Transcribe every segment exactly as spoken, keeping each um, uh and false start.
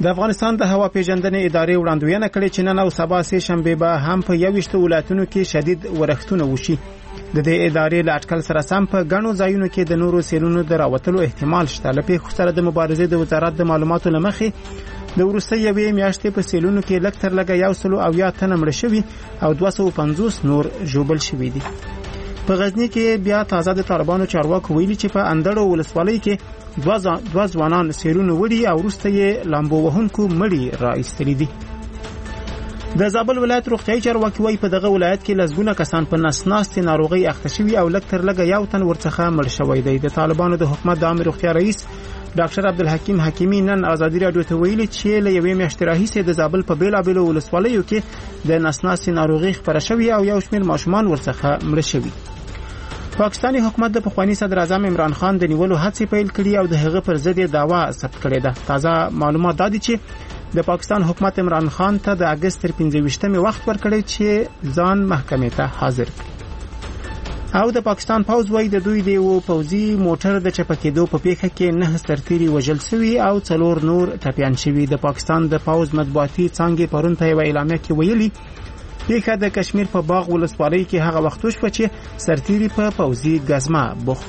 د افغانستان د هوا پیژندنې ادارې وړاندوینه کړې چې نن او سبا سه شنبه به هم په یوویشت ولایتونو کې شدید ورښتونه وشي. د دې ادارې له اټکل سره سم په غنو ځایونو کې د نورو سیلونو د راوتلو احتمال شته. له پیښو سره د مبارزې د وزارت د معلوماتو لمخې د وروستي یوې میاشتې په سیلونو کې لږ تر لږه یو سل او یا تنه مړه شوي او دوه سوه پنځوس نور ژوبل شوي دي. په غزنی کې بیا تازه د طالبانو چارواکو ویلي چې په اندړو ولسوالۍ کې دوه ځوانان سیلونه وړي او وروسته یې لامبو وهونکو مړي را ایستلي دي. د زابل ولایت روغتیايي چارواکي وايي په دغه ولایت کې لسګونه کسان په نس ناستې ناروغي اخته شوي او لږ تر لږه یو تن ورڅخه مړ شوی دی. د طالبانو د حکومت د عامه روغتیا رئیس ډاکټر عبدالحکیم حکیمی نن ازادي راډیو ته ویلي چې له یوې میاشتې راهیسې د زابل په بیلابیلو ولسوالیو کې د نس ناستې ناروغي خپره شوې او یو شمېر ماشومان ورڅخه مړه شوي. پاکستاني حکومت د پخوانی صدر اعظم عمران خان د نیولو هڅې پیل کړي او د هغه پر ضد دعوا ثبت کړې ده. تازه معلومات دا دي چې د پاکستان حکومت عمران خان ته د اگست تر پنځه ویشتمې وخت ورکړی چې ځان محکمې ته حاضر کړي. او د پاکستان پوځ وايي د دوی د یو پوځي موټر د چپه کېدو په پیښه کې نه سرتیري وژل شوي او څلور نور ټپیان شوي. د پاکستان د پوځ مطبوعاتي څانګې پرون په یو اعلامیه کې ویلي پیښه د کشمیر په باغ ولسوالۍ کې هغه وخت وشوه چې سرتیري په پوځي ګزمه بوخت.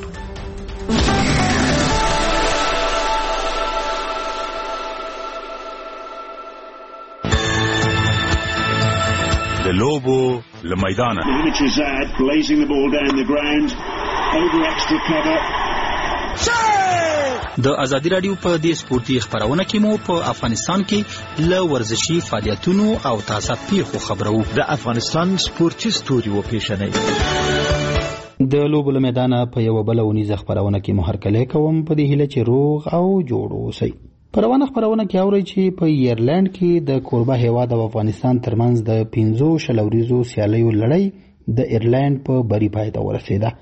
د لوبو له میدانه د ازادي راډیو په دې سپورتي خبرونه کې مو په افغانستان کې له ورزشي فعالیتونو او تازه پیښو خبرو. د افغانستان سپورتي ستوري و پیښنې د لوبو له میدانه په یو بل ونیزه خبرونه کې مو هرکلی کوم په دې هیله چې روغ او جوړ اوسئ. پروانه خبرونه کې اوري چې په ایرلند کې د کوربه هیواد او افغانستان ترمنځ د پنځو شلوریزو سیالیو لړۍ د ایرلند په بری پای ته ورسېده.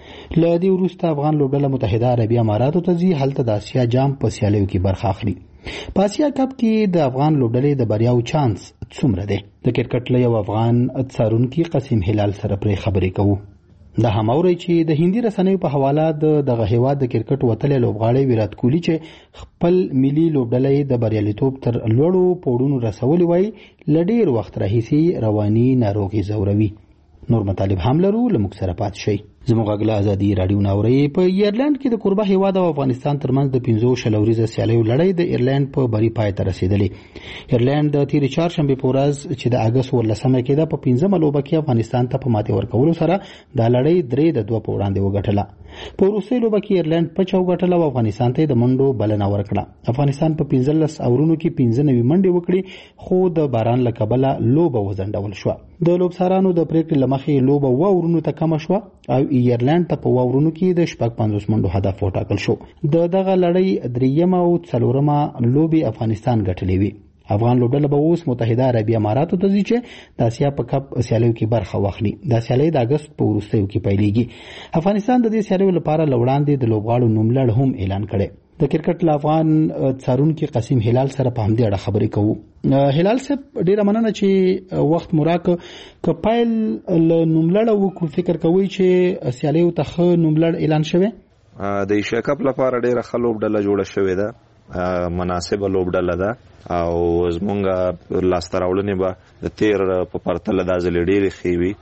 له دې وروسته افغان لوبډله متحده عربي اماراتو ته ځي، هلته د اسیا جام په سیالیو کې برخه اخلي. په اسیا کپ کې د افغان لوبډلې د بریاو چانس څومره دی؟ د کرکټ له یو افغان څارونکي قاسم هلال سره پرې خبرې کوو. دا هم اوري چې د هندي رسنیو په حواله د دغه هیواد د کرکټ وتلې لوبغاړی ویرات کوهلی چې خپل ملي لوبډلې د بریالیتوب تر لوړو پوړونو رسولي وای لډیر وخت راهیسي رواني ناروغي زوروي. نور مطالب هم لرو، لمک سره پات شي. زموږ غلا ازادي رادیو ناوړي په ایرلند کې د کوربه هیواد او افغانستان ترمنځ د پنځو شلوریزه سیالیو لړۍ د ایرلند په بری پای ته رسیدلې. ایرلند د تیر چهارشنبه په ورځ چې د اگست ولسمه کې د په پنځمه لوبه کې افغانستان ته په ماتې ورکولو سره د لړۍ درې د دوه په وړاندې وګټله. په وروستۍ لوبه کې ایرلند په چا وګټله او افغانستان ته د منډو بلنه ورکړه. افغانستان په پنځلس اورونو کې پنځه نوي منډې وکړې، خو د باران له کبله لوبه وځنډول شوه. د لوبسارانو د پریکړې له مخې لوبه اوه اورونو ته کمه شوه او ایرلند ته په اوه اورونو کې د شپږ پنځوس منډو هدف وټاکل شو. د دغه لړۍ دریمه او څلورمه لوبې افغانستان ګټلې وي. افغان لوبډله به اوس متحده عربي اماراتو ته ځي چې د اسیا په کپ سیالیو کې برخه واخلي. دا سیالي د اگست په وروستیو کې پیلېږي. افغانستان د دې سیالیو لپاره لوړاندې د لوبغاړو نوملړ هم اعلان کړي. د کرکټ له افغان څارونکي قاسم هلال سره په همدې اړه خبرې کوو. هلال صاحب ډیره مننه چې وخت مراک ک پایل له نوملړ وکړو. فکر کوي چې سیالیو ته خو نوملړ اعلان شوه. د ایشیا کپ لپاره ډیره ښه لوبډله جوړه شوې ده، مناسبه لوبډله ده او زمونږ لاسته راوړنې به د تیر په پرتله دا ځل ډېرې ښې وي.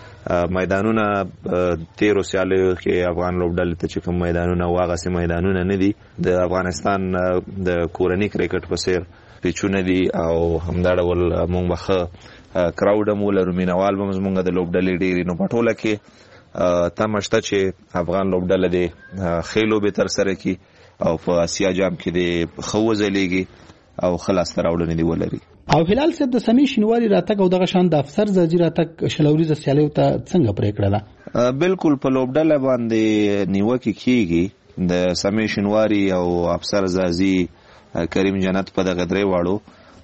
میدانونه تیرو سیالیو کې افغان لوبډلې ته چې کوم میدانونه واغسې میدانونه نه دي، د افغانستان د کورني کرکټ په څیر پیچونه دي او همدا ډول موږ به ښه کراوډ هم ولرو، مینوال به هم زمونږ د لوبډلې ډېرې. نو په ټوله کې تمه شته چې افغان لوبډله د ښې لوبې ترسره کړي او په اسیا جام کې د ښه وځلیږي او ښه لاسته راوړنې دې ولري. او هلال صاحب د سمې شینواري راتګ او دغه شان د افسر زاجي راتګ شلوریزه سیالیو ته څنګه پرېکړه ده؟ بالکل په لوبډله باندې نیوکې کیږي. د سمې شینواري او افسر زاجي کریم جنت په دغه درې واړو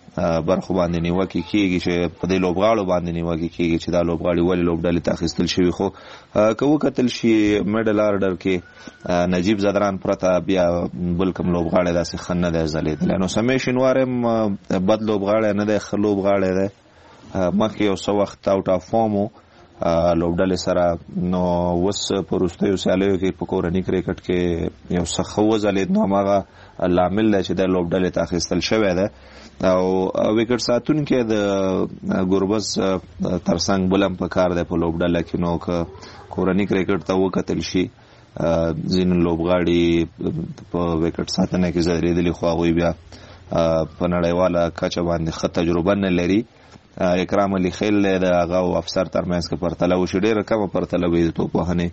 برخو باندې نیوکې کیږي چې په دې لوبغاړو باندې نیوکې کیږي چې دا لوبغاړي ولې لوبډلې ته اخیستل شوي. خو که وکتل شي میډل آرډر کې نجیب زدران پرته بیا بل کوم لوبغاړی داسې ښه نه دی ځلېدلی. نو سمې شینواری هم بد لوبغاړی نه دی، ښه لوبغاړی دی. مخکې یو څه وخت آوټ آف فارم و لوبډلې سره. نو اوس په وروستیو سیالیو کې په کورني کرکټ کې یو څه ښه وځلېد، نو هماغه لامل دی چې د لوبډلې ته اخیستل شوی ده. او وکټ ساتونکی د ګوربز ترڅنګ بل هم پکار دی په لوبډله کې. نو که کورني کرکټ ته وکتل شي ځینې لوبغاړي په وکټ ساتنه کې ځلېدلي، خو هغوی بیا په نړیواله کچه باندې ښه تجربه نه لري. اکرام علي خیل د هغه او افسر ترمنځ کې پرتله وشي، ډېره کمه پرتله وي د توپوهنې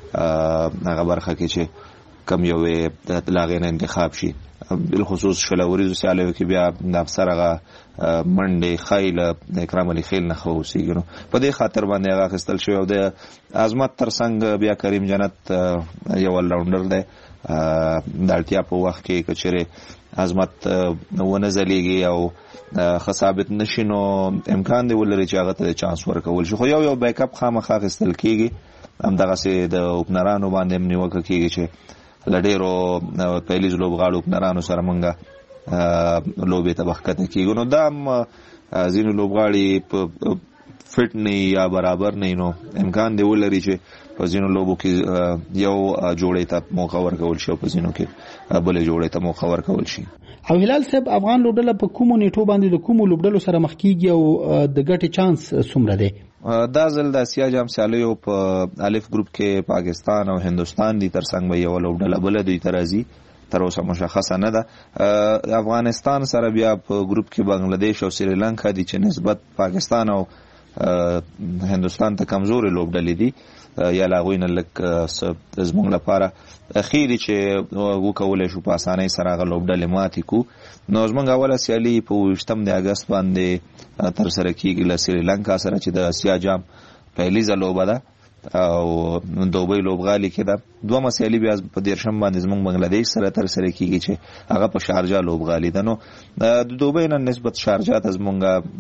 هغه برخه کې چې کم یو د هغې نه انتخاب شي. بالخصوص شلوریزو سیالیو کې بیا د افسر هغه منډې ښایي له اکرام علي خیل نه ښه اوسېږي. نو په دې خاطر باندې هغه اخیستل شوی. او د عظمت ترڅنګ بیا کریم جنت یو الراونډر دی، د اړتیا په وخت کې که چېرې عظمت ونه ځلیږي او ښه ثابت نشي نو امکان دی ولري چې هغه ته چانس ورکول شي. خو یو یو بیک اپ خامخا اخیستل کېږي. همدغسې د اوپنرانو باندې هم نیوکه کېږي چې له ډېرو پیلیز لوبغاړو اوپنرانو سره موږ لوبې ته به ښکته کېږو. نو دا هم ځینې لوبغاړي په فټ نه یا برابر نه، نو امکان دی ولري چې په ځینو لوبو کې یو جوړې ته موقع ورکول شي او په ځینو کې بلې جوړې ته موقع ورکول شي. او هلال صاحب، افغان لوبډله په کومو نیټو باندې د کومو لوبډلو سره مخ کېږي او د ګټې چانس څومره دی؟ دا ځل د اسیا جام سیالیو په الف ګروپ کې پاکستان او هندوستان دي، ترڅنګ به یوه لوبډله بله دوی ته راځي، تر اوسه مشخصه نه ده. افغانستان سره بیا په ګروپ کې بنګلادیش او سریلانکا دي چې نسبت پاکستان او هندوستان ته کمزورې لوبډلې دي، یا له هغوی نه لږ زموږ لپاره اخیري چې وکولی شو په اسانۍ سره هغه لوبډلې ماتې کړو. نو زموږ اوله سیالي په اوویشتم د اګست باندې ترسره کېږي له سریلانکا سره چې د اسیا جام پیلیزه لوبه ده او دوبۍ لوبغالي کې ده. دومه سیالي بیا په دیرشم باندې زموږ بنګلادیش سره ترسره کېږي چې هغه په شارجه لوبغالي ده. نو د دوبۍ نه نسبت شارجه ته زموږ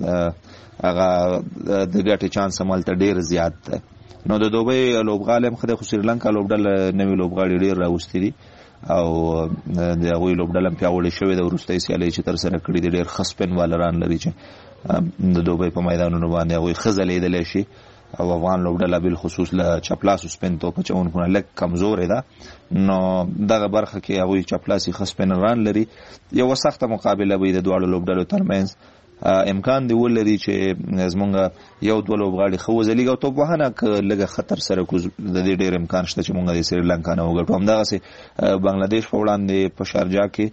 هغه د ګټې چانس همالته ډېر زیات ده. نو د دوبۍ لوبغالی هم ښه دی، خو سریلانکا لوبډله نوي لوبغاړي ډېر راوستي دي او د هغوی لوبډله هم پیاوړې شوې ده. وروستۍ سیالۍ چې ترسره کړي دي ډېر ښه سپین بالران لري چې د دوبۍ په میدانونو باندې هغوی ښه ځلېدلی شي. او افغان لوبډله بالخصوص له چپلاسو سپین توپ اچوونکو نه لږ کمزورې ده. نو دغه برخه کې هغوی چپلاسي ښه سپینران لري. یوه سخته مقابله به وي د دواړو لوبډلو ترمنځ. امکان دی ولري چې زمونږ یو دوه لوبغاړي ښه وځلیږي او توپوهنه که لږه ښه ترسره کړو د دې ډېر امکان شته چې مونږ د سریلانکا نه وګټو. همدغسې بنګلادیش په وړاندې په شارجه کې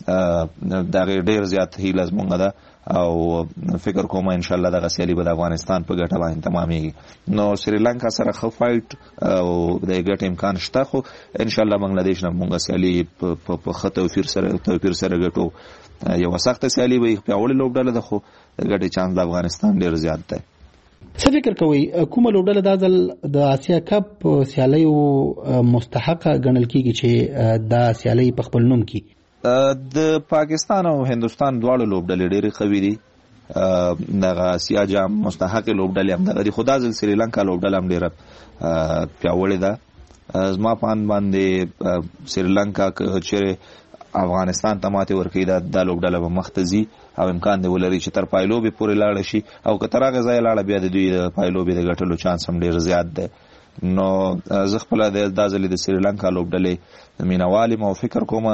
د هغې ډېر زیات هیله زمونږ ده او فکر کوم انشاءالله دغه سیالي به د افغانستان په ګټه باندې تمامېږي. نو سریلانکا سره ښه فایټ او د ګټې امکان شته، خو انشاءالله بنګلادیش نه مونږ سیالي په ښه توفیر سره توپیر سره ګټو. یوه سخته سیالي به پیاوړې لوبډله ده، خو د ګټې چانس د افغانستان ډېر زیات دی. څه فکر کوئ کومه لوبډله دا ځل د اسیا کپ سیالیو مستحقه ګڼل کېږي چې دا سیالۍ په خپل نوم کړي؟ د پاکستان او هندوستان دواړو لوبډلې ډېرې قوي دي. دغه اسیا جام مستحقې لوبډلې هم دغه دي، خو دا ځل سریلانکا لوبډله هم ډېره پیاوړې ده. زما په اند باندې سریلانکا که چېرې افغانستان ته ماتې ورکوي دا لوبډله به مخته ځي او امکان دی ولري چې تر پایلوبې پورې لاړه شي، او که تر هغه ځایه لاړه بیا د دوی د پایلوبې د ګټلو چانس هم ډېر زیات دی. نو زه خپله دا ځلې د سریلانکا لوبډلې مینهوال یم او فکر کومه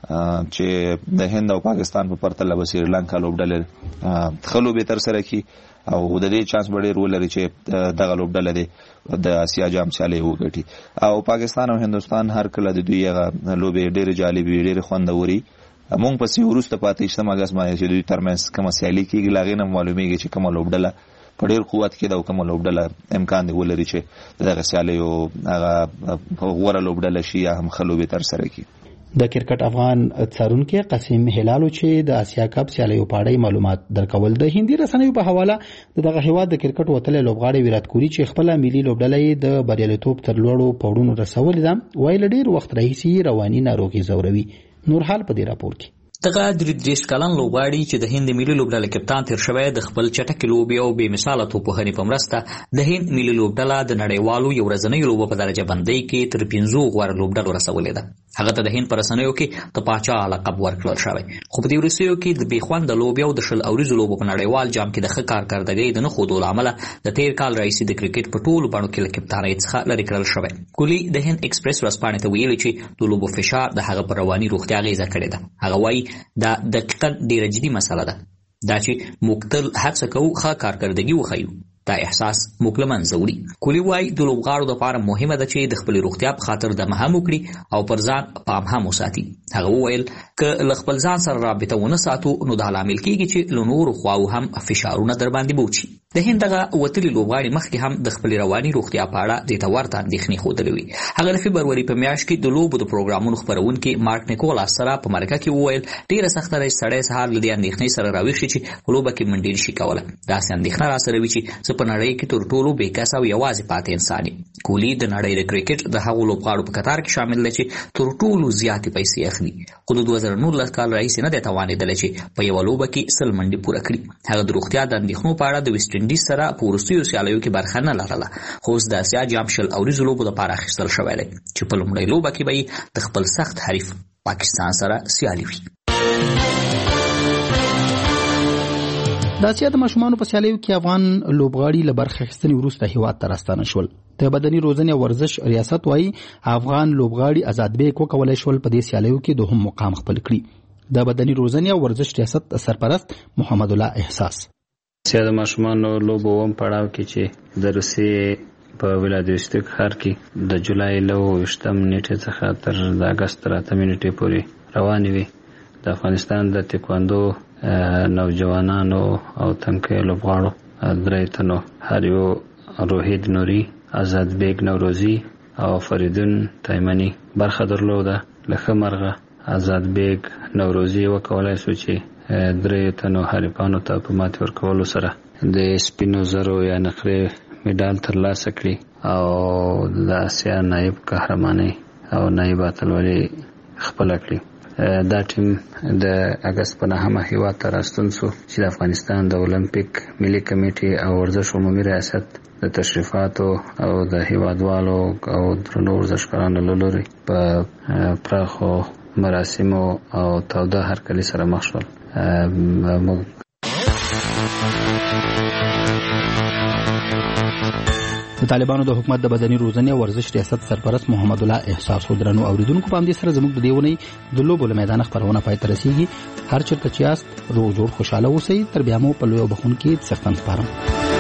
چې د هند او پاکستان په پرتله به سریلانکا لوبډلې ښه لوبې ترسره کړي او د دې چانس به ډېر ولري چې دغه لوبډله دی د اسیا جام سیالۍ وګټي. او پاکستان او هندوستان هر کله د دوی هغه لوبې ډېرې جالبې ډېرې خوندوري. مونږ پسې وروسته په اتهشتم اګست باندې چې دوی ترمنځ کومه سیالي کېږي له هغې نه معلومېږي چې کومه لوبډله په ډېر قوت کې ده او کومه لوبډله امکان دی ولري چې دغه سیالیو هغه غوره لوبډله شي یا هم ښه لوبې ترسره کړي. د کرکټ افغان څارونکي قاسم هلالو چې د اسیا کپ سیالیو په اړه معلومات درکول. د هندي رسنیو په حواله د دغه هیواد د کرکټ وتلې لوبغاړي ویرات کوهلي چې خپل ملي لوبډله د بریالیتوب تر لوړو پوړونو رسولې ده، ویل ډېر وخت راهیسې رواني ناروغي ځوروي. نورحال په دې راپور کې دغه درې دېرش کلن لوبغاړي چې د هند ملي لوبډلې کپتان تیر شوی د خپل چټکې لوبې او بې مثاله توپوهنې په مرسته د هند ملي لوبډله د نړیوالو یو ورځنیو لوبو په درجه بندۍ کې تر پنځو غوره لوبډلو رسولې ده. هغه ته د هند په رسنیو کې د پاچا لقب ورکړل شوی. خو په دې وروستیو کې د بې خونده لوبې او د شل اوریزو لوبو په نړیوال جام کې د ښه کارکردګۍ د نه ښودلو له امله د تیر کال راهیسې د کرکټ په ټولو بڼو کې له کپتانۍ څخه لرې کړل شوی. کوهلي د هند ایکسپریس ورځپاڼې ته ویلي چې د لوبو فشار د هغه پر رواني روغتیا اغېزه کړې ده. هغه وایي دا دقیقاً ډېره جدي مسله ده، دا چې موږ تل هڅه کوو ښه کارکردګي وښیو، دا احساس موږ له منځه وړي. کوهلي وایي د لوبغاړو دپاره مهمه ده چې د خپلې روغتیا په خاطر دمه هم وکړي او پر ځان پام هم وساتي. هغه وویل که له خپل ځان سره رابطه ونه ساتو نو دا لامل کېږي چې له نورو خواو هم فشارونه در باندې بوج شي. د هند دغه وتلي لوبغاړي مخکې هم د خپلې رواني روغتیا په اړه دې ته ورته اندېښنې ښودلې وې. هغه د فبروري په میاشت کې د لوبو د پروګرامونو خپرونکي مارک نیکولاس سره په مرکه کې وویل ډېره سخته ده چې سړی سهار له دې اندېښنې سره راویښ شي چې په لوبه کې منډې نشي کولی. داسې اندېښنه راسره وي چې زه په نړۍ کې تر ټولو بېکسه او یوازې پاتې انسان یم. کوهلي د نړۍ د کرکټ د هغو لوبغاړو په کتار کې شامل دی چې تر ټولو زیاتې پیسې اخلي، خو د دوه زره نولس کال راهیسې نه دی توانېدلی چې په یوه لوبه کې سل منډې پوره کړي. هغه د روغتیا د اندېښنو په اړه د ویسټ انډیز سره په وروستیو سیالیو کې برخه نه لرله، خو اوس د اسیا جام شل اوریزو لوبو دپاره اخیستل شوی دی چې په لومړۍ لوبه کې به یې د خپل سخت حریف پاکستان سره سیالي وي. د اسیا د ماشومانو په سیالیو کې افغان لوبغاړي له برخه اخیستنې وروسته هیواد ته راستانه شول. د بدني روزنې او ورزش ریاست وایي افغان لوبغاړي آزاد بیگ وکولی شول په دې سیالیو کې دوهم مقام خپل کړي. د بدني روزنې او ورزش ریاست سرپرست محمد الله احساس اسیا د ماشومانو لوبو وم پړاو کې چې د روسیې په ولادیوستیک ښار کې د جولای له اوویشتم نیټې څخه تر د اګست تر اتمې نیټې پورې روانې وي. د افغانستان د تکواندو نوجوانانو او تنکیو لوبغاړو درې تنو هریو روحید نوري، آزاد بیگ نوروزی او فریدون تایمنی برخه درلوده. له ښه مرغه آزاد بیگ نوروزی وکولای شو چې درې تنو حریفانو ته په ماتې ورکولو سره د سپینو زرو یا نقرې میډال ترلاسه کړي او د اسیا نایب قهرماني او نایب اتلولي خپله کړي. دا ټیم د اګست په نهمه هیواد ته راستون سو چې د افغانستان د اولمپیک ملي کمیټې او ورزش عمومي ریاست د تشریفاتو او د هیوادوالو او درنو ورزشکارانو له لوري په پراخو مراسمو او توده هرکلي سره مخ شول. د طالبانو د حکومت د بدني روزنې او ورزش ریاست سرپرست محمد الله احساس درنو اوریدونکو په همدې سره زموږ د دې ونې د لوبو له میدان خپرونه پای ته رسیږي. هر چېرته چې یاست روغ جوړ خوشحاله اوسئ. تر بیا مو په لوی او بخښونکي څښتن سپارم.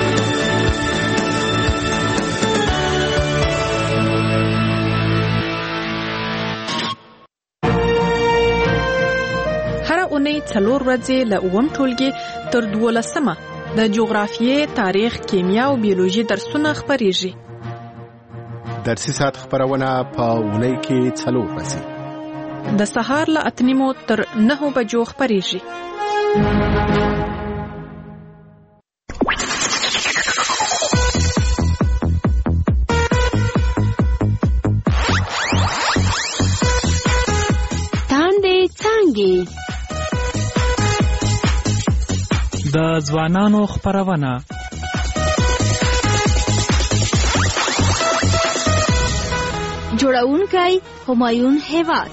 هر اونۍ څلور ورځې له اووم ټولګي تر دولسمه د جغرافیې، تاریخ، کیمیا او بیولوژي درسونه خپریږي. درسي ساعت خبرونه په اونۍ کې څلور ورځې د سهار له اته نیمو تر نهو بجو خپریږي. تاندې څانګې د ځوانانو خپرونه. جوړونکی همایون هیواد.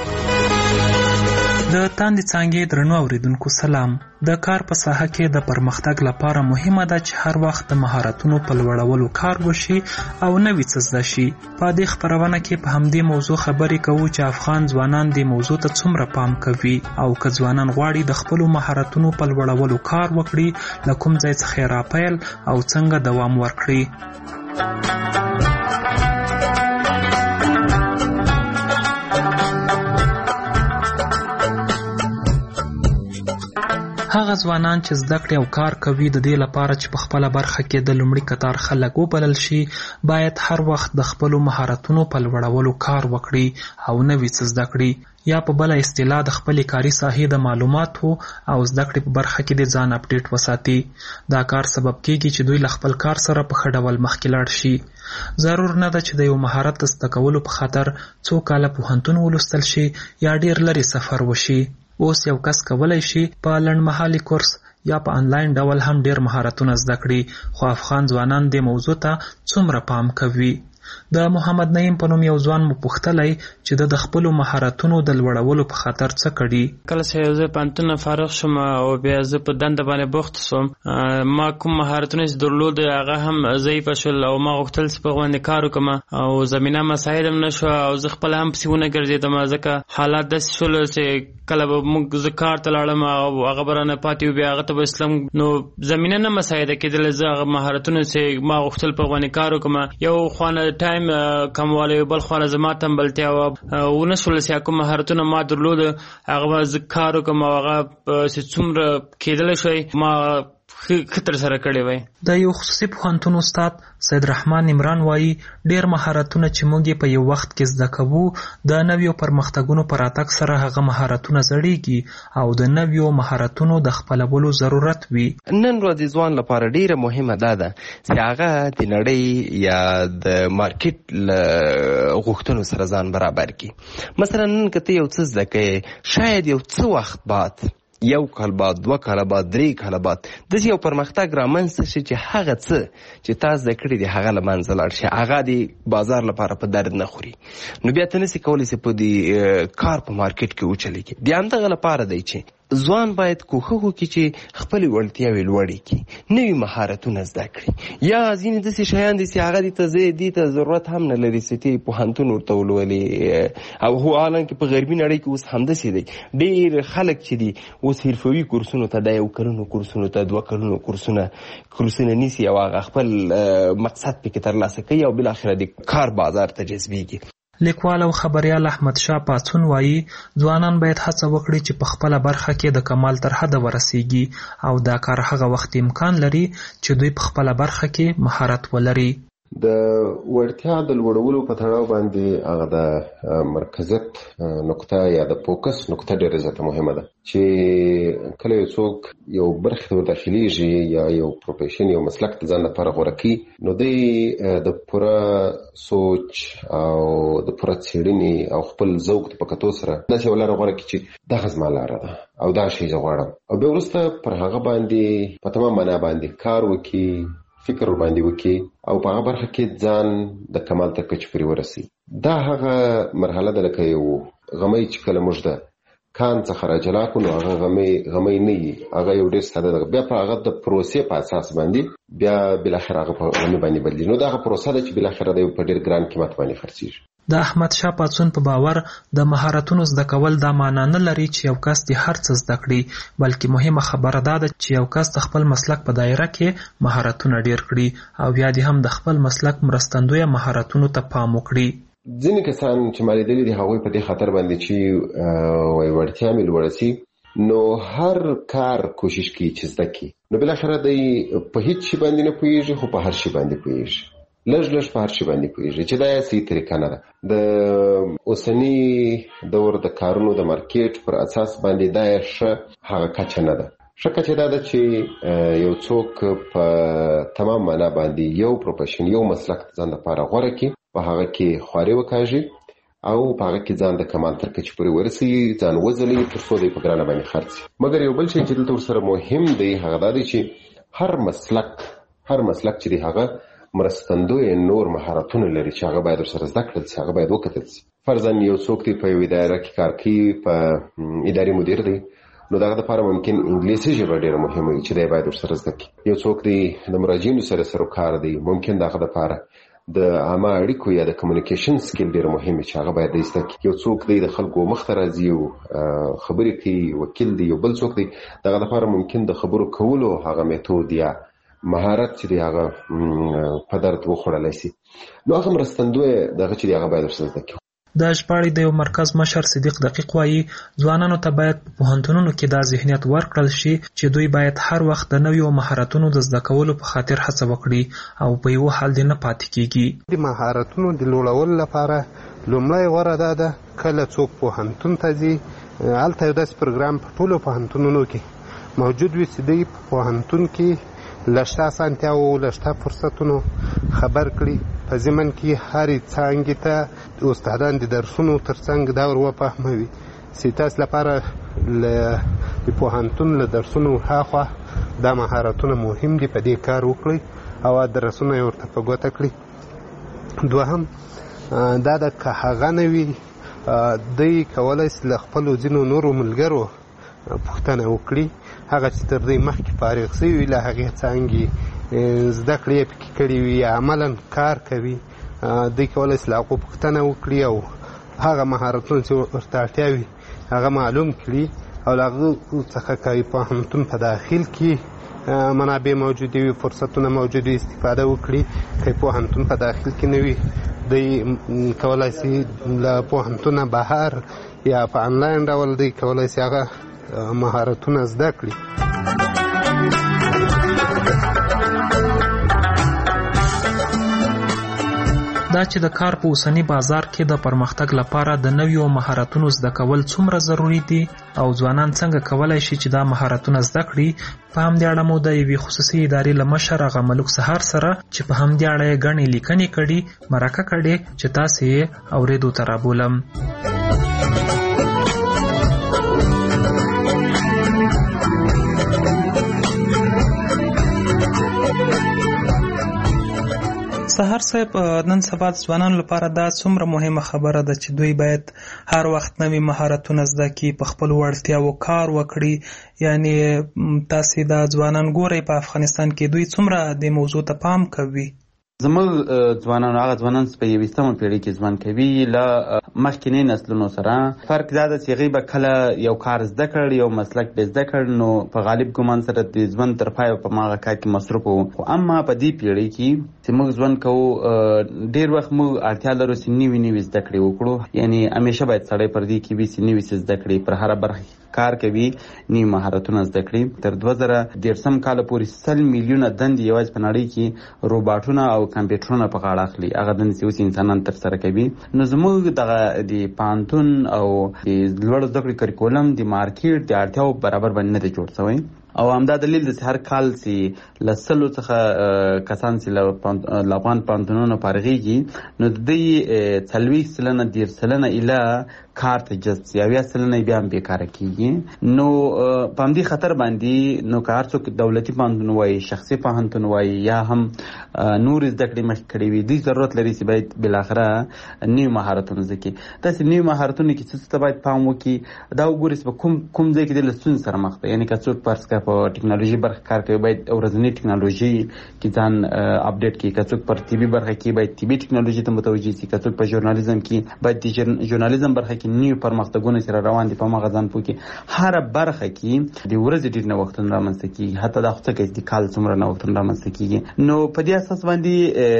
د تاندې څانګې درنو اوریدونکو سلام. د کار په ساحه کې د پرمختګ لپاره مهمه ده چې هر وخت د مهارتونو په لوړولو کار وشي او نوي څه زده شي. په دې خپرونه کې په همدې موضوع خبرې کوو چې افغان ځوانان دې موضوع ته څومره پام کوي او که ځوانان غواړي د خپلو مهارتونو په لوړولو کار وکړي له کوم ځای څخه یې راپیل او څنګه دوام ورکړي. هغه ځوانان چې زده کړې او کار کوي د دې لپاره چې په خپله برخه کې د لومړي کتار خلک وبلل شي باید هر وخت د خپلو مهارتونو په لوړولو کار وکړي او نوي څه زده کړي، یا په بله اصطلاح د خپلې کاري ساحې د معلوماتو او زده کړې په برخه کې د ځان اپډیټ وساتي. دا کار سبب کېږي چې دوی له خپل کار سره په ښه ډول مخکې لاړ شي. ضرور نه ده چې د یو مهارت د زده کولو په خاطر څو کاله پوهنتون ولوستل شي یا ډېر لرې سفر وشي. اوس یو کس کولی شي په لنډمهالي کورس یا په انلاین ډول هم ډېر مهارتونه زده کړي، خو افغان ځوانان دې موضوع ته څومره پام کوي؟ د محمد نعیم په نوم یو ځوان مو پوښتلی چې د خپلو مهارتونو د لوړولو په خاطر څه کړي. کله چې زه پوهنتون نه فارغ شوم او بیا زه په دنده باندې بوخت شوم، ما کوم مهارتونه چې درلود هغه هم ضعیف شول او ما غوښتل چې په باندې کار وکړم او زمینه مساعد هم نشو او زه خپل هم پسې ونه ګرځېدم، ځکه حالات داسې شول چې کله به موږ زه کار ته لاړم او هغه به رانه پاتې و، بیا هغه ته به اسلام نو زمینه نه مساعده کېدله. زه هغه مهارتونه چې ما غوښتل په باندې کار وکړم، یو خوانه ټایم کموالی، بل خوانه زما تنبلتیا وه، ونه شول چې کوم مهارتونه ما درلود هغه به زه کار وکړم او هغه چې څومره کېدلی شوی ما خطر سره کړی وای. د یو خصوصي پوهنتون استاد سید رحمان عمران وایي ډیر مهارتونه چې موږ په یو وخت کې زده کوو د نویو پرمختګونو پر راتګ سره هغه مهارتونه زړیږي او د نویو مهارتونو د خپلولو ضرورت وي. نن ورځ ځوان لپاره ډیره مهمه ده ده چې هغه د نړۍ یا د مارکیټ له غوښتنو سره ځان برابر کړي. مثلا نن که ته یو څه زده کوې، شاید یو څه وخت بعد، یو کال بعد، دوه کاله بعد، درې کاله بعد داسې یو پرمختګ رامنځته شي چې هغه څه چې تا زده کړي دي هغه له منځه لاړ شي، هغه د بازار لپاره په درد نه خوري، نو بیا ته نسې کولی چې په دې کار په مارکیټ کې وچلېږي. د همدغه لپاره دی چې ځوان باید کوښښ وکړي چې خپلې وړتیاوې لوړې کړي، نوي مهارتونه زده کړي. یا ځینې داسې شیان دي چې هغه دې ته زه دې ته ضرورت هم نه لري چې ته پوهنتون ورته ولولې، او هو حالانکې په غربي نړۍ کې اوس همداسې دی. ډېر خلک چې دي اوس حرفوي کورسونو ته، د یو کلونو کورسونو ته، دوه کلونو کورسونه کورسونه نیسي او هغه خپل مقصد پکې ترلاسه کوي او بالاخره د کار بازار ته جذبېږي. لیکوال او خبریال احمد شاه پاڅون وایي ځوانان باید هڅه وکړي چې په خپله برخه کې د کمال تر حده ورسیږي او دا کار هغه وخت امکان لري چې دوی په خپله برخه کې مهارت ولري. د وړتیا د لوړولو په تړاو باندې هغه د مرکزیت نقطه یا د فوکس نقطه ډېره زیاته مهمه ده چې کله یو څوک یو برخې ته وداخلیږي یا یو پروفیشن یو مسلک د ځان لپاره غوره کړي، نو دی د پوره سوچ او د پوره څېړنې او خپل ذوق په کتو سره داسې یو لاره غوره کړي چې دغه زما لاره ده او دا شی زه غواړم، او بیا وروسته پر هغه باندې په تمام معنا باندې کار وکړي، فکر باندې وکړي او په هغه برخه کې ځان د کمال تر کچې پورې ورسي. دا هغه مرحله ده لکه یو غمی چې کله موږ د کان څخه راجلا کړو، نو هغه غمی غمی نه وي، هغه یو ډېر ساده ده. بیا په هغه د پروسې په اساس باندې بیا بالاخره هغه په غمی باندې بدلېږي. نو دا هغه پروسه ده چې بالاخره د یو په ډېر ګران قیمت باندې خرڅېږي. د احمد شاه پاڅون په باور د مهارتونو زده کول دا معنا نه لري چې یو کس د هر څه زده کړي، بلکې مهمه خبره دا ده چې یو کس د خپل مسلک په دایره کې مهارتونه ډیر کړي او بیا دې هم د خپل مسلک مرستندویه مهارتونو ته پام وکړي. ځینې کسان چې ما لیدلي دي هغوی په دې خاطر باندې چې وایي وړتیا مې لوړه سي، نو هر کار کوشش کوي چې زده کړي، نو بالاخره دی په هیڅ شي باندې نه پوهېږي خو په هر شي باندې پوهېږي، لږ لږ په هر شي باندې پوهېږي چې دا یې صحیح طریقه نه ده. د اوسني دور د کارونو د مارکیټ پر اساس باندې دا یې ښه هغه کچه نه ده. ښه کچه دا ده چې یو څوک په تمام معنا باندې یو پروفیشن یو مسلک ځان لپاره غوره کړي، په هغه کې خواري وکاږي او په هغه کې ځان د کمال تر کچې پورې ورسي، ځان وځلوي تر څو دی په ګرانه باندې خرڅ شي. مګر یو بل شی چې دلته ورسره مهم دی هغه دا دی چې هر مسلک هر مسلک چې دی هغه مرستندوی نور مهارتونه لري چې هغه باید ورسره زده کړل شي، هغه باید وکتل شي. فرضاً یو څوک دی په یو اداره کې کار کوي، په اداري مدیر دی، نو دغه لپاره ممکن انګلیسي ژبه ډېره مهمه وي چې دی باید ورسره زده کړي. یو څوک دی د مراجعینو سره سروکار دی، ممکن دغه لپاره د عامه اړیکو یا د کمیونیکیشن سکیل ډېر مهم چې هغه باید زده کړي. یو څوک دی د خلکو مخ ته راځي او خبرې کوي، وکیل دی. یو بل څوک دی دغه لپاره ممکن د خبرو کولو هغه میتود یا مهارت چې دی هغه په درد وخوړلی شي، نو هغه مرستندوی دغه چې دی هغه باید ورسره زده کړي. د ژباړې د یو مرکز مشر صدیق دقیق وایي ځوانانو ته باید په پوهنتونونو کې دا ذهنیت ورکړل شي چې دوی باید هر وخت د نویو مهارتونو د زده کولو په خاطر هڅه وکړي او په یوه حال دې نه پاتې کېږي. د مهارتونو د لوړولو لپاره لومړی غوره دا ده کله څوک پوهنتون ته ځي، هلته یو داسې پروګرام په ټولو پوهنتونونو کې موجود وي چې دوی په پوهنتون کې له شته اسانتیاوو له شته فرصتونو خبر کړي، په ضمن کې هرې څانګې ته استادان د درسونو تر څنګ دا ور وفهموي چې تاسو لپاره د پوهنتون له درسونو هاخوا دا مهارتونه مهم دي، په دې کار وکړئ او درسونه یې ورته په ګوته کړي. دوهم دا د که هغه نه وي دوی کولی شي له خپلو ځینو نورو ملګرو پوښتنه وکړي هغه چې تر دوی مخکې فارغ شوي وي له هغې څانګې زده کړې یې پکې کړي وي یا عملا کار کوي دوی کولی شي له هغو پوښتنه وکړي او هغه مهارتونه چې ورته اړتیا وي هغه معلوم کړي او له هغه څخه که پوهنتون په داخل کې منابع موجودې وي فرصتونه موجود وي استفاده وکړي که پوهنتون په داخل کې نه وي دوی کولی شي له پوهنتونه بهر یا په انلاین ډول دوی کولی شي هغه مهارتونه زده کړي. دا چې د کار په اوسنی بازار کې د پرمختګ لپاره د نویو مهارتونو زده کول څومره ضروری دي او ځوانان څنګه کولای شي چې دا مهارتونه زده کړي، په همدې اړه مو د یوې خصوصي ادارې له مشر هغه ملک سهار سره چې په همدې اړه یې ګڼې لیکنې کړي مرکه کړې چې تاسې یې اورېدو ته رابولم. سهار صاحب، نن سبا د ځوانانو لپاره دا څومره مهمه خبره ده چې دوی باید هر وخت نوي مهارتونه زده کړي، په خپلو وړتیاوو کار وکړي. یعنی تاسې دا ځوانان ګورئ په افغانستان کې دوی څومره دې موضوع ته پام کوي؟ زموږ ځوانان هغه ځوانان چې په یویشتمه پیړۍ کې ژوند کوي له مخکینی نسلونو سره فرق دا ده چې هغوی به کله یو کار زده کړ، یو مسلک به زده کړ، نو په غالب ګمان سره د ژوند تر پایه په هماغه کار کې مصروف وو. خو اما په دې پیړۍ کې چې موږ ژوند کوو ډېر وخت موږ اړتیا لرو چې نوي نوي زده کړې وکړو. یعنی همیشه باید سړی پر دې کې وي چې نوي څه زده کړي، پر هره برخه کار کوي، نوي مهارتونه زده کړي. تر دوه زره دېرشم کاله پورې سل میلیونه دندې یوازې په نړۍ کې روباټونه او کمپیوټرونه په غاړه اخلي، هغه دندې چې اوس انسانان ترسره کوي. نو زموږ دغه د پوهنتون او د لوړو زده کړې کریکولم د مارکیټ د اړتیاوو برابر باندې نه دی جوړ شوی. او همدا دلیل د هر کال چې له سلو څخه کسان چې له افغان پوهنتونونو فارغېږي نو د دوی څلوېښت سلنه دېرش سلنه ایله کار ته جذب شي، اویا سلنه بیا هم بېکاره کېږي. نو په همدې خطر باندې نو که هر څوک دولتي پوهنتون وایي، شخصي پوهنتون وایي، یا هم نور زده کړې مخکې کړې وي، دوی ضرورت لري چې باید بالاخره نوي مهارتونه زده کړي. داسې نوي مهارتونه کې څه ته باید پام وکړي، دا وګوري چې په کوم کوم ځای کې دی له ستونزې سره مخ دی. یعنې که څوک فرض کړه په ټکنالوژي برخه کار کوي باید ورځنۍ ټکنالوژي کې ځان اپډیټ کړي، که څوک پر طبي برخه کې باید طبي ټکنالوژي ته متوجه شي، که څوک په ژورنالیزم کې باید د ژورنالیزم برخه کې نوي پرمختګونه چې را روان دي په هماغه ځان پوه کړي. هره برخه کې د ورځې ډېر نوښتونه رامنځته کېږي، حتی دا خو څه کوي چې د کال څومره نوښتونه رامنځته کېږي. نو په دې اساس باندې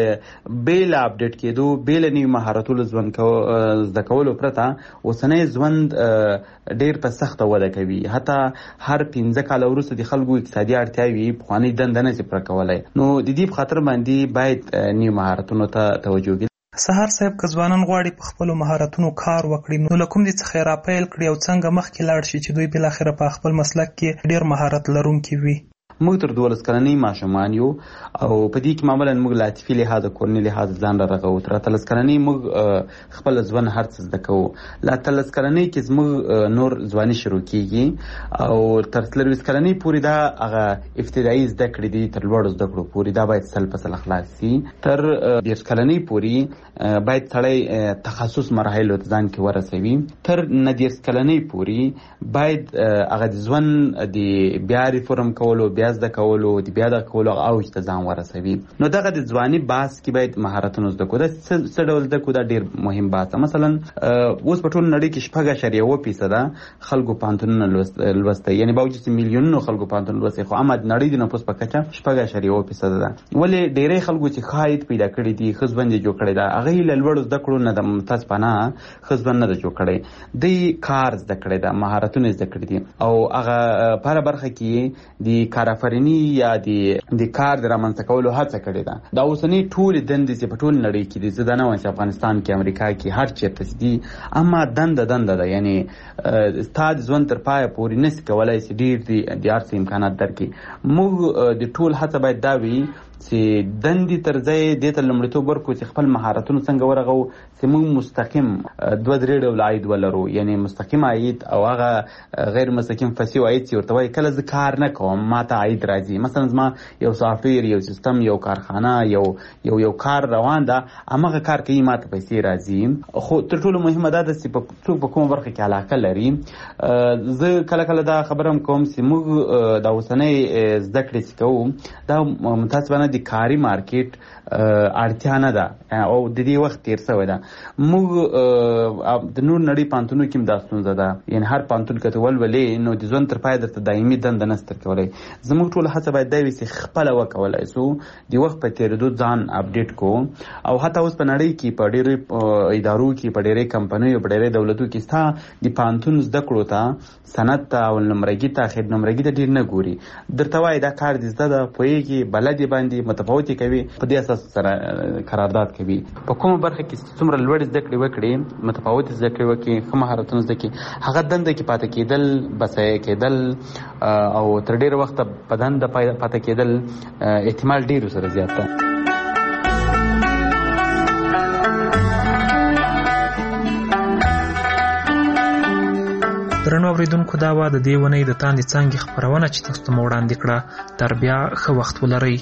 بې له اپډیټ کېدو، بې له نوي مهارتونو ژوند زده کولو پرته اوسنی ژوند ډېر په سخته وده کوي. حتی هر پنځه کاله وروسته د خلکو اقتصادي اړتیاوې پخوانۍ دنده نه شي پوره کولی. نو د دې په خاطر باندې باید نوي مهارتونو ته توجه وکړي. سهار صاحب، که ځوانان غواړي په خپلو مهارتونو کار وکړي نو له کوم ځای څخه یې راپیل کړي او څنګه مخکې لاړ شي چې دوی بالاخره په خپل مسلک کې ډېر مهارت لرونکي وي؟ موږ تر دولس کلنۍ ماشومان یو او په دې کې معمولا موږ له عاطفي لحاظه کورني لحاظه ځان را رغوو. تر اتلس کلنۍ موږ خپل ژوند هر څه زده کوو. له اتلس کلنۍ کې زموږ نور ځواني شروع کېږي او تر څلرویشت کلنۍ پورې دا هغه ابتدایي زده کړې دي تر لوړو زده کړو پورې دا باید سل په سل خلاص شي. تر دېرش کلنۍ پورې باید سړی تخصص مراحلو ته ځان کې ورسوي. تر نه دېرش کلنۍ پورې باید هغه د ژوند د بیا ریفورم کولو، بیا زده کولو، د بیا دغه کولو اوج ته ځان ورسوي. نو دغه د ځواني بحث کې باید مهارتونه زده کړو. دا څه ډول زده کړو؟ دا ډېر مهم بحث ده. مثلا اوس په ټوله نړۍ کې شپږ اعشاریه اووه فیصده خلکو پوهنتونونه لوستی، یعنې باوجود چې میلیونونو خلکو پوهنتون لوستی، خو اما د نړۍ د نفوس په کچه شپږ اعشاریه اووه فیصده ده. ولې ډېری خلکو چې ښه عاید پیدا کړی دي، ښه ژوند یې جوړ کړی ده، هغوی له لوړو زده کړو نه د متاسفانه ښه ژوند نه ده جوړ کړی. دوی کار زده کړی ده، مهارتونه زده کړي دي او هغه په هره برخه کې د کارآفریني یا د کار د رامنځته کولو هڅه کړې ده. دا اوسنۍ ټولې دندې چې په ټول نړۍ کې دي، زه دا نه وایم چې افغانستان کې، امریکا کې، هر چېرته چې دي، اما دنده دنده ده. یعنې ستا د ژوند تر پایه پورې نسي کولی چې ډېر د هر څه امکانات درکړي. موږ د ټول هڅه باید دا وي چې دندې تر ځای دې ته لومړیتوب ورکړو چې خپل مهارتونه څنګه ورغو چې موږ مستقیم دوه درې ډوله عاید ولرو، یعنی مستقیم عاید او هغه غیر مستقیم فسیو عاید چې ورته وایي کله زه کار نه کوم ما ته عاید راځي. مثلا زما یو سافټویر، یو سیستم، یو کارخانه، یو یو یو کار روان ده، هماغه کار کوي ما ته پیسې راځي. خو تر ټولو مهمه دا ده چې څوک په کومه برخه کې علاقه لري. زه کله کله دا خبره هم کوم چې موږ دا اوسنۍ زده کړې چې کوو دا متاسفانه د کاري مارکیټ اړتیا نه ده او د دې وخت تیر شوی ده. موږ د نور نړۍ پانتونو کې هم دا ستونزه ده، یعنی هر پانتون که ته ولولې نو د ژوند تر پایه درته دایمي دنده نشته درکولی. زموږ ټوله هڅه باید دا وي چې خپله وکولی سو د وخت په تېرېدو ځان اپډیټ کو. او حتی اوس په نړۍ کې په ډېرو ادارو کې، په ډېرې کمپنیو، په ډېرې دولتو کې ستا د پانتون زده کړو ته، سند ته او نمرګي ته، خیر نمرګي ته ډېر نه ګوري، درته وایي دا کار دې زده ده، پوهېږي، بلد یې باندې متفاوت یې کوي، په دې اساس سره قرارداد کوي. په کومه برخه کې څومره لوړې زده کړې وکړي، متفاوت زده کړې وکړي، ښه مهارتونه زده کړي، هغه دنده کې پاتې کېدل، بسایه کېدل او تر ډېره وخته په دنده پاتې کېدل احتمال ډېر سره زیات ده. درنو اوریدونکو، دا وه د دې اونۍ د تاندې څانګې خپرونه چې تاسو ته مو وړاندې کړه. تر بیا ښه وخت ولرئ.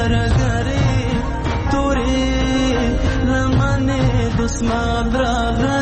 Usman brother